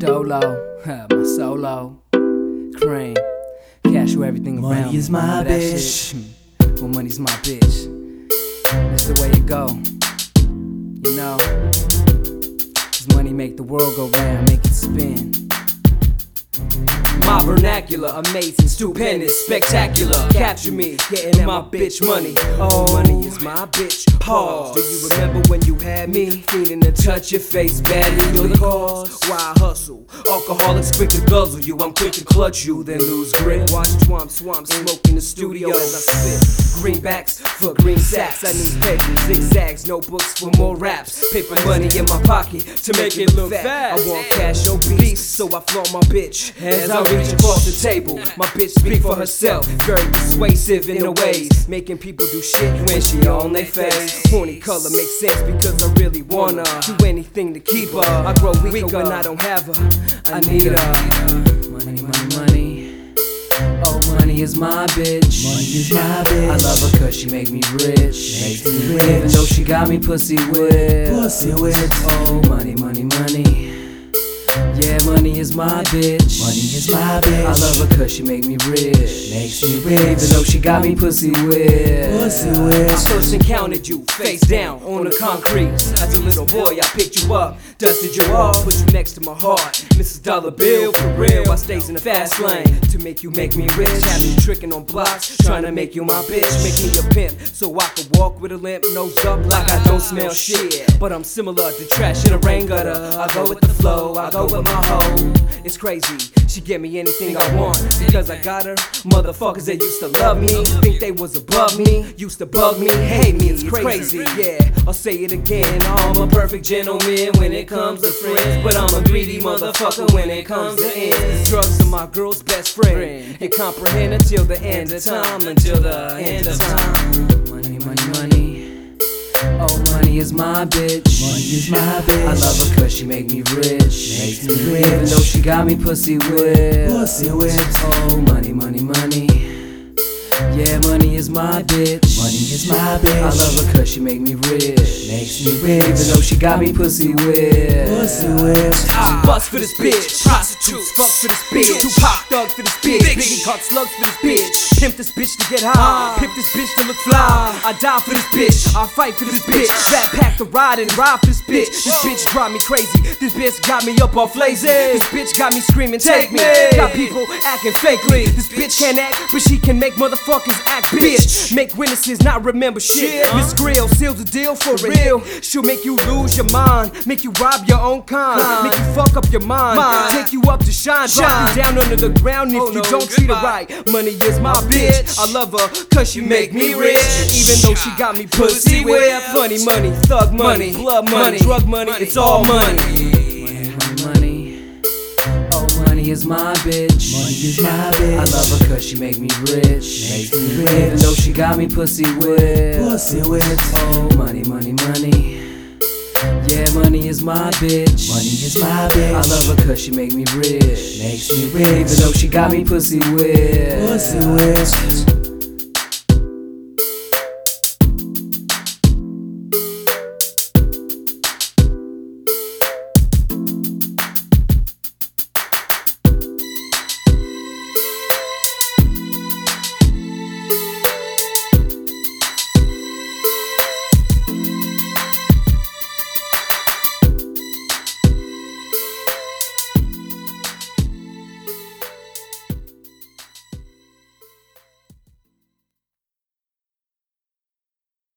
dolo, my solo, cream, cash for everything around. Money is my bitch. Well, money's my bitch. That's the way it go. You know, 'cause money make the world go round, make it spin. My vernacular, amazing, stupendous, spectacular. Capture me, getting at my bitch money. Oh, money is my bitch. Pause. Do you remember when you had me? Feeling to touch your face badly. You're the cause. Why I hustle? Alcoholics quick to guzzle you. I'm quick to clutch you, then lose grip. Watch swamp, smoke in the studio as I spit. Greenbacks for green sacks. I need paper, zigzags, notebooks for more raps. Paper money in my pocket to make it look fat. I want cash, obese, so I flaunt my bitch as I reach across the table. My bitch speak for herself, very persuasive in her ways, making people do shit when she on their face. Horny color makes sense because I really wanna do anything to keep her. I grow weaker when I don't have her. I need her. Money, money, money. Oh, money is my bitch. Money is my bitch. I love her 'cause she make me rich. Makes me rich. Even though she got me pussy whipped. Pussy whipped. Oh, money, money, money. Yeah, money is my bitch. Money is my bitch. I love her 'cause she make me rich. Makes me rich. Even though she got me pussy whipped. Pussy whipped. I first encountered you face down on the concrete. As a little boy, I picked you up, dusted you off, put you next to my heart. Mrs. Dollar Bill, for real, I stays in the fast lane to make you make me rich. Have you tricking on blocks, trying to make you my bitch. Make me a pimp, so I can walk with a limp, nose up like I don't smell shit. But I'm similar to trash in a rain gutter. I go with the flow, I go with my hoe. It's crazy, she get me anything I want because I got her. Motherfuckers that used to love me, think they was above me, used to bug me, hate me, it's crazy. Yeah, I'll say it again, I'm a perfect gentleman when it comes to friends, but I'm a greedy motherfucker when it comes to ends. Drugs are my girl's best friend, you comprehend until the end of time, until the end of time. Money, money, money. Oh, money is my bitch. Money is my bitch. I love her 'cause she make me rich. Makes me rich. Even though she got me pussy whipped. Pussy whipped. Oh, money, money, money. Yeah, money is my bitch. Money is my bitch. I love her 'cause she make me rich. Makes me rich. Even though she got me pussy whipped. Pussy whipped. Bust for this bitch, prostitutes, fuck for this bitch, Tupac, thug for this bitch, Biggie caught slugs for this bitch, pimp this bitch to get high, pimp this bitch to look fly, I die for this bitch, I fight for this bitch, fat pack to ride and ride for this bitch drive me crazy, this bitch got me up off lazy, this bitch got me screaming take me, got people acting fakely, this bitch can't act but she can make motherfuckers act bitch, make witnesses not remember shit, Miss Grill seals the deal for real, she'll make you lose your mind, make you rob your own kind, make you fuck up your mind, take you up to shine, drop you down under the ground if you don't treat her right. Money is my bitch, I love her 'cause she make me rich. Even though she got me pussy with funny money, thug money, blood money, drug money, it's all money. Money, money, money. Oh, money is my bitch. Money is my bitch. I love her 'cause she make me rich. Makes me Even rich. though she got me pussy whipped. Pussy whipped. Oh, money, money, money. Yeah, money is my bitch. Money is my bitch. I love her 'cause she make me rich. Makes me rich. Even though she got me pussy whipped. Pussy whipped.